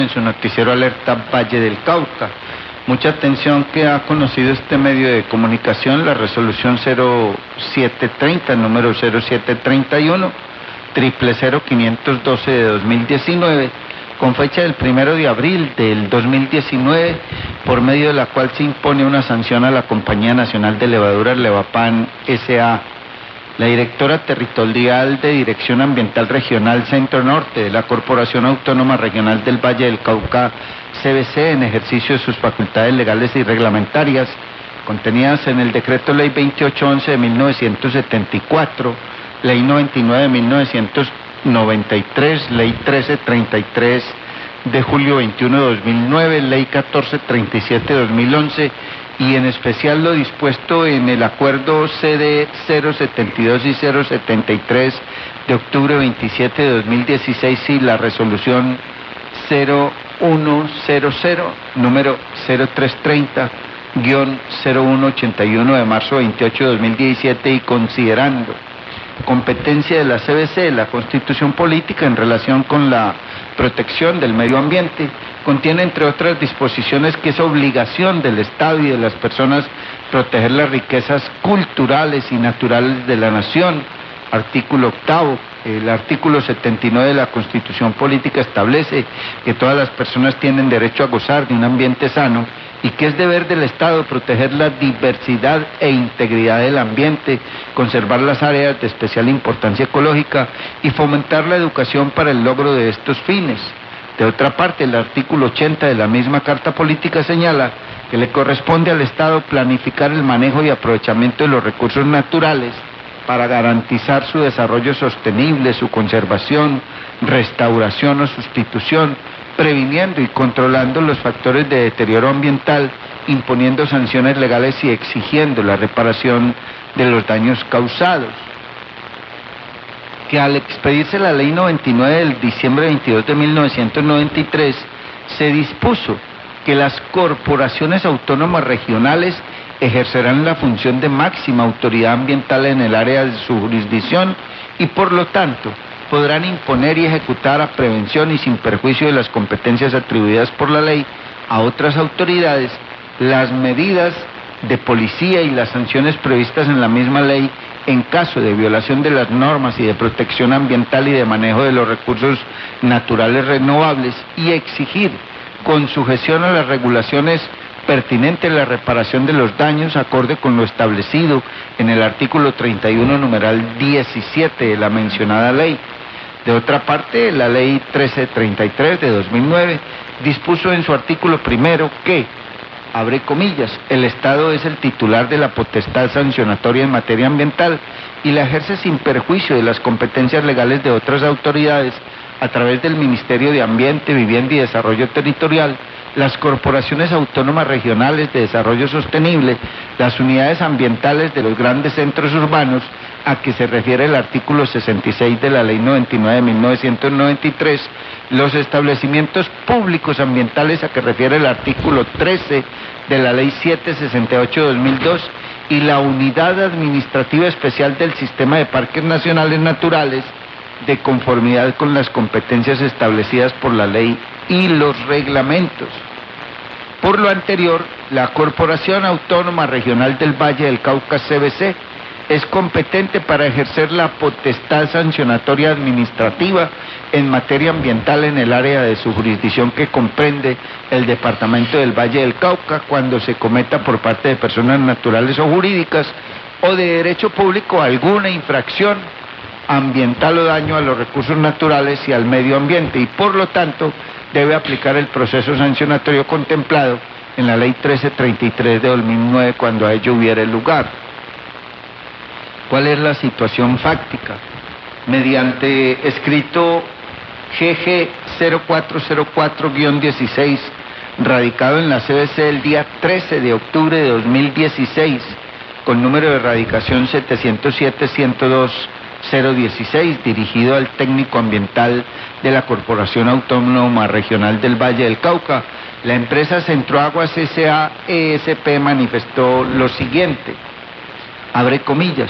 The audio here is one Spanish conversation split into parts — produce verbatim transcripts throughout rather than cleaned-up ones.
En su noticiero Alerta Valle del Cauca. Mucha atención que ha conocido este medio de comunicación, la resolución cero siete treinta, número cero siete treinta y uno, triple cero quinientos doce de dos mil diecinueve, con fecha del primero de abril del dos mil diecinueve, por medio de la cual se impone una sanción a la Compañía Nacional de Levaduras Levapan S A La directora territorial de Dirección Ambiental Regional Centro Norte de la Corporación Autónoma Regional del Valle del Cauca, C B C, en ejercicio de sus facultades legales y reglamentarias, contenidas en el Decreto Ley veintiocho once de mil novecientos setenta y cuatro, Ley noventa y nueve de mil novecientos noventa y tres, Ley trece treinta y tres de julio veintiuno de dos mil nueve, Ley catorce treinta y siete de dos mil once, y en especial lo dispuesto en el acuerdo C D cero setenta y dos y cero setenta y tres de octubre veintisiete de dos mil dieciséis y la resolución cero uno cero cero, número cero tres treinta guión cero uno ochenta y uno de marzo veintiocho de dos mil diecisiete, y considerando competencia de la C B C, la Constitución Política en relación con la protección del medio ambiente, contiene entre otras disposiciones que es obligación del Estado y de las personas proteger las riquezas culturales y naturales de la nación. Artículo octavo, el artículo setenta y nueve de la Constitución Política establece que todas las personas tienen derecho a gozar de un ambiente sano y que es deber del Estado proteger la diversidad e integridad del ambiente, conservar las áreas de especial importancia ecológica y fomentar la educación para el logro de estos fines. De otra parte, el artículo ochenta de la misma Carta Política señala que le corresponde al Estado planificar el manejo y aprovechamiento de los recursos naturales para garantizar su desarrollo sostenible, su conservación, restauración o sustitución, previniendo y controlando los factores de deterioro ambiental, imponiendo sanciones legales y exigiendo la reparación de los daños causados. Que al expedirse la Ley noventa y nueve del diciembre veintidós de mil novecientos noventa y tres, se dispuso que las corporaciones autónomas regionales ejercerán la función de máxima autoridad ambiental en el área de su jurisdicción y por lo tanto podrán imponer y ejecutar a prevención y sin perjuicio de las competencias atribuidas por la ley a otras autoridades las medidas de policía y las sanciones previstas en la misma ley en caso de violación de las normas y de protección ambiental y de manejo de los recursos naturales renovables, y exigir con sujeción a las regulaciones pertinentes la reparación de los daños acorde con lo establecido en el artículo treinta y uno numeral diecisiete de la mencionada ley. De otra parte, la Ley trece treinta y tres de dos mil nueve dispuso en su artículo primero que, abre comillas, el Estado es el titular de la potestad sancionatoria en materia ambiental y la ejerce sin perjuicio de las competencias legales de otras autoridades a través del Ministerio de Ambiente, Vivienda y Desarrollo Territorial, las corporaciones autónomas regionales de desarrollo sostenible, las unidades ambientales de los grandes centros urbanos, a que se refiere el artículo sesenta y seis de la Ley noventa y nueve de mil novecientos noventa y tres, los establecimientos públicos ambientales, a que refiere el artículo trece de la Ley setecientos sesenta y ocho de dos mil dos, y la Unidad Administrativa Especial del Sistema de Parques Nacionales Naturales, de conformidad con las competencias establecidas por la ley y los reglamentos. Por lo anterior, la Corporación Autónoma Regional del Valle del Cauca, C B C, es competente para ejercer la potestad sancionatoria administrativa en materia ambiental en el área de su jurisdicción que comprende el departamento del Valle del Cauca cuando se cometa por parte de personas naturales o jurídicas o de derecho público alguna infracción ambiental o daño a los recursos naturales y al medio ambiente, y por lo tanto debe aplicar el proceso sancionatorio contemplado en la Ley trece treinta y tres de dos mil nueve cuando a ello hubiere lugar. ¿Cuál es la situación fáctica? Mediante escrito G G cero cuatro cero cuatro guión dieciséis, radicado en la C B C el día trece de octubre de dos mil dieciséis, con número de radicación setecientos siete ciento dos cero dieciséis, dirigido al técnico ambiental de la Corporación Autónoma Regional del Valle del Cauca, la empresa Centroaguas S A E S P manifestó lo siguiente, abre comillas: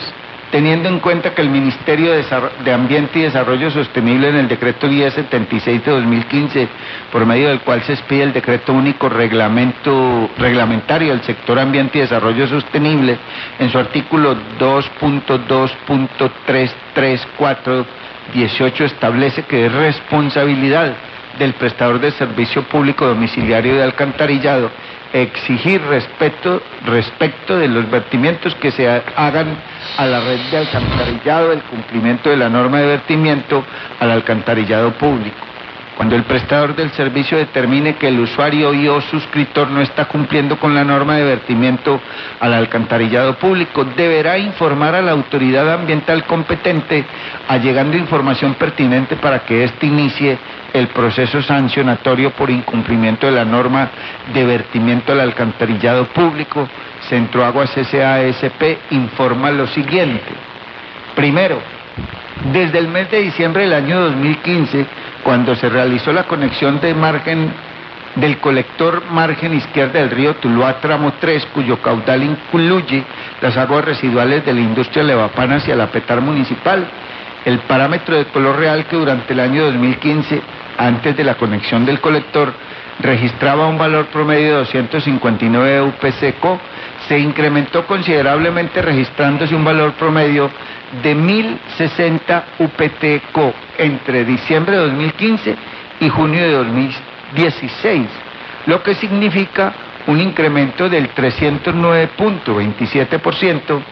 teniendo en cuenta que el Ministerio de Ambiente y Desarrollo Sostenible en el Decreto Guía setenta y seis de dos mil quince, por medio del cual se expide el Decreto Único Reglamento Reglamentario del Sector Ambiente y Desarrollo Sostenible, en su artículo dos punto dos punto trescientos treinta y cuatro dieciocho establece que es responsabilidad del prestador de servicio público domiciliario de alcantarillado exigir respecto, respecto de los vertimientos que se hagan a la red de alcantarillado, el cumplimiento de la norma de vertimiento al alcantarillado público. Cuando el prestador del servicio determine que el usuario y o suscriptor no está cumpliendo con la norma de vertimiento al alcantarillado público, deberá informar a la autoridad ambiental competente, allegando información pertinente para que éste inicie el proceso sancionatorio por incumplimiento de la norma de vertimiento al alcantarillado público. Centro Aguas S A S P informa lo siguiente. Primero, desde el mes de diciembre del año dos mil quince, cuando se realizó la conexión de margen del colector margen izquierda del río Tuluá, tramo tres, cuyo caudal incluye las aguas residuales de la industria Levapán hacia la Petar municipal, el parámetro de color real que durante el año dos mil quince, antes de la conexión del colector, registraba un valor promedio de doscientos cincuenta y nueve U P C C O, se incrementó considerablemente registrándose un valor promedio de mil sesenta U P T C O entre diciembre de dos mil quince y junio de dos mil dieciséis, lo que significa un incremento del trescientos nueve punto veintisiete por ciento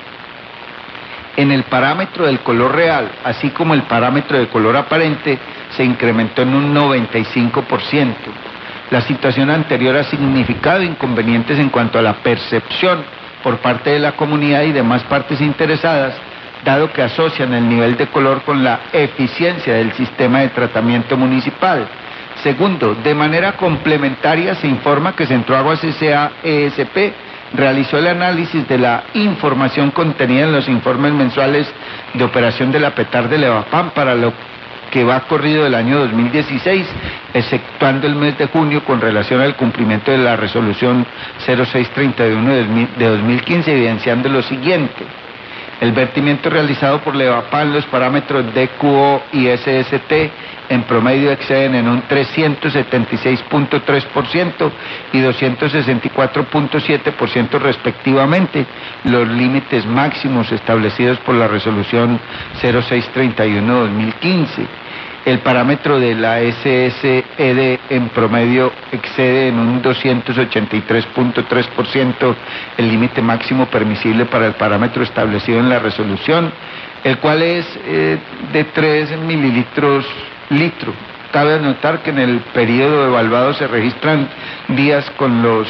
en el parámetro del color real, así como el parámetro de color aparente se incrementó en un noventa y cinco por ciento. La situación anterior ha significado inconvenientes en cuanto a la percepción por parte de la comunidad y demás partes interesadas, dado que asocian el nivel de color con la eficiencia del sistema de tratamiento municipal. Segundo, de manera complementaria se informa que Centro Aguas S A S P realizó el análisis de la información contenida en los informes mensuales de operación de la Petar de Levapán para lo que va corrido del año dos mil dieciséis, exceptuando el mes de junio con relación al cumplimiento de la resolución cero seis treinta y uno de dos mil quince, evidenciando lo siguiente. El vertimiento realizado por Levapán, los parámetros D Q O y S S T en promedio exceden en un trescientos setenta y seis punto tres por ciento y doscientos sesenta y cuatro punto siete por ciento respectivamente, los límites máximos establecidos por la resolución cero seis treinta y uno de dos mil quince. El parámetro de la S S E D en promedio excede en un doscientos ochenta y tres punto tres por ciento el límite máximo permisible para el parámetro establecido en la resolución, el cual es eh, de tres mililitros litro. Cabe anotar que en el periodo evaluado se registran días con los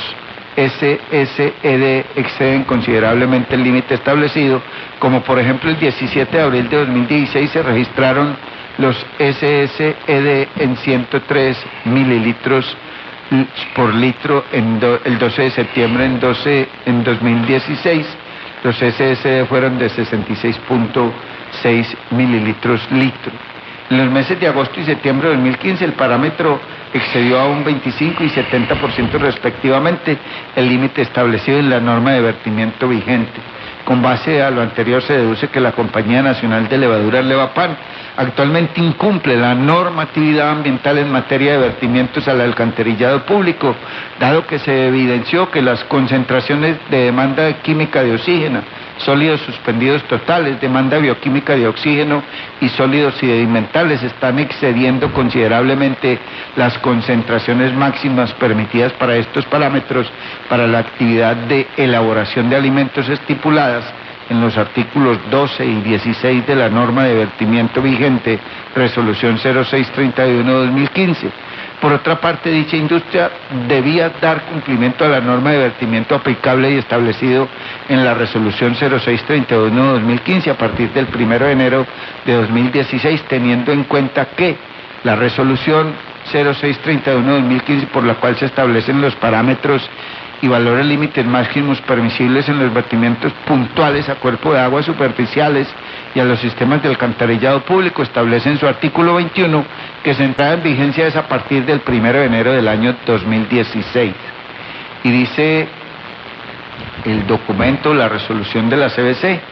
S S E D exceden considerablemente el límite establecido, como por ejemplo el diecisiete de abril de dos mil dieciséis se registraron los S S E D en ciento tres mililitros por litro, en do, el doce de septiembre en, doce, en dos mil dieciséis los S S E D fueron de sesenta y seis punto seis mililitros litro. En los meses de agosto y septiembre de dos mil quince el parámetro excedió a un veinticinco y setenta por ciento respectivamente el límite establecido en la norma de vertimiento vigente. Con base a lo anterior se deduce que la Compañía Nacional de Levaduras Levapán actualmente incumple la normatividad ambiental en materia de vertimientos al alcantarillado público, dado que se evidenció que las concentraciones de demanda química de oxígeno, sólidos suspendidos totales, demanda bioquímica de oxígeno y sólidos sedimentales están excediendo considerablemente las concentraciones máximas permitidas para estos parámetros para la actividad de elaboración de alimentos estipuladas en los artículos doce y dieciséis de la norma de vertimiento vigente, resolución cero seis treinta y uno de dos mil quince. Por otra parte, dicha industria debía dar cumplimiento a la norma de vertimiento aplicable y establecido en la resolución cero seis treinta y uno de dos mil quince a partir del primero de enero de dos mil dieciséis, teniendo en cuenta que la resolución cero seis treinta y uno de dos mil quince, por la cual se establecen los parámetros y valores límites máximos permisibles en los vertimientos puntuales a cuerpo de aguas superficiales y a los sistemas de alcantarillado público, establece en su artículo veintiuno que su entrada en vigencia es a partir del primero de enero del año dos mil dieciséis. Y dice el documento, la resolución de la C B C,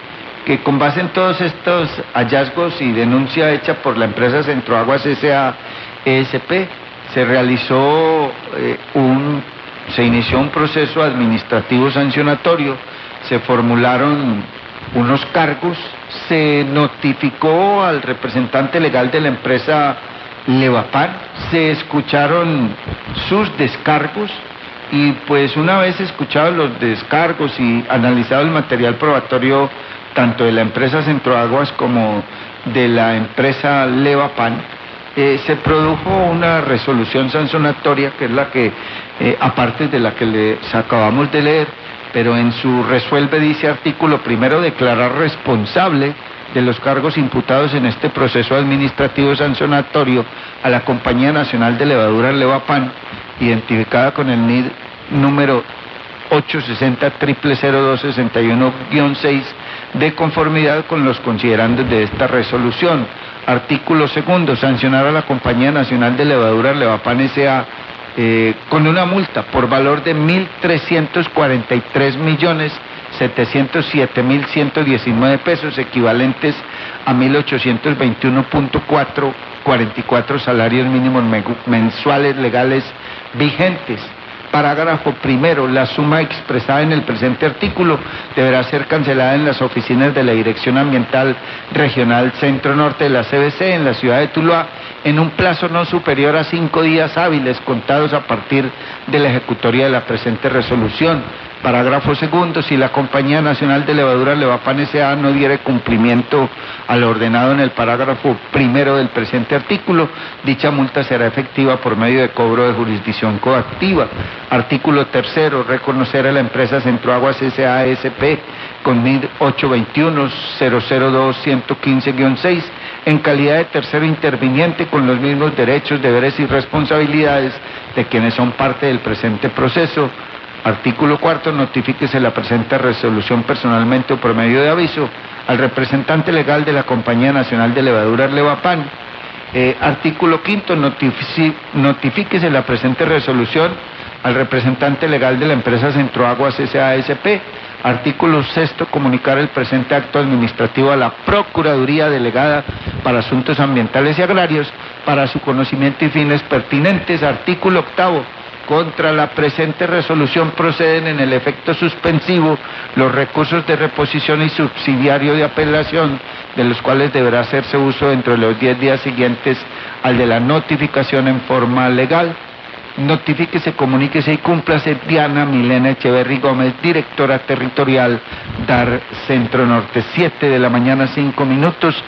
que con base en todos estos hallazgos y denuncia hecha por la empresa Centroaguas S A E S P, se realizó eh, un, se inició un proceso administrativo sancionatorio, se formularon unos cargos, se notificó al representante legal de la empresa Levapan, se escucharon sus descargos y pues una vez escuchados los descargos y analizado el material probatorio tanto de la empresa Centroaguas como de la empresa Levapan, eh, se produjo una resolución sancionatoria que es la que, eh, aparte de la que les acabamos de leer, pero en su resuelve dice artículo primero, declarar responsable de los cargos imputados en este proceso administrativo sancionatorio a la Compañía Nacional de Levaduras Levapan, identificada con el N I D número ocho sesenta cero cero cero dos sesenta y uno guion seis, de conformidad con los considerandos de esta resolución. Artículo segundo, sancionar a la Compañía Nacional de Levaduras Levapan S A eh, con una multa por valor de mil trescientos cuarenta y tres millones setecientos siete mil ciento diecinueve pesos, equivalentes a mil ochocientos veintiuno punto cuarenta y cuatro salarios mínimos mensuales legales vigentes. Parágrafo primero, la suma expresada en el presente artículo deberá ser cancelada en las oficinas de la Dirección Ambiental Regional Centro Norte de la C B C en la ciudad de Tuluá en un plazo no superior a cinco días hábiles contados a partir de la ejecutoria de la presente resolución. Parágrafo segundo, si la Compañía Nacional de Levaduras Levapan S A no diere cumplimiento a lo ordenado en el parágrafo primero del presente artículo, dicha multa será efectiva por medio de cobro de jurisdicción coactiva. Artículo tercero, reconocer a la empresa Centroaguas S A E S P con N I D ocho veintiuno cero cero dos ciento quince guion seis en calidad de tercero interviniente con los mismos derechos, deberes y responsabilidades de quienes son parte del presente proceso. Artículo cuarto, notifíquese la presente resolución personalmente o por medio de aviso al representante legal de la Compañía Nacional de Levaduras Levapan. Eh, artículo quinto, notifici, notifíquese la presente resolución al representante legal de la empresa Centroaguas S A E S P. Artículo sexto, comunicar el presente acto administrativo a la Procuraduría Delegada para Asuntos Ambientales y Agrarios para su conocimiento y fines pertinentes. Artículo octavo, contra la presente resolución proceden en el efecto suspensivo los recursos de reposición y subsidiario de apelación, de los cuales deberá hacerse uso dentro de los diez días siguientes al de la notificación en forma legal. Notifíquese, comuníquese y cúmplase Diana Milena Echeverry Gómez, directora territorial D A R Centro Norte. Siete de la mañana, cinco minutos.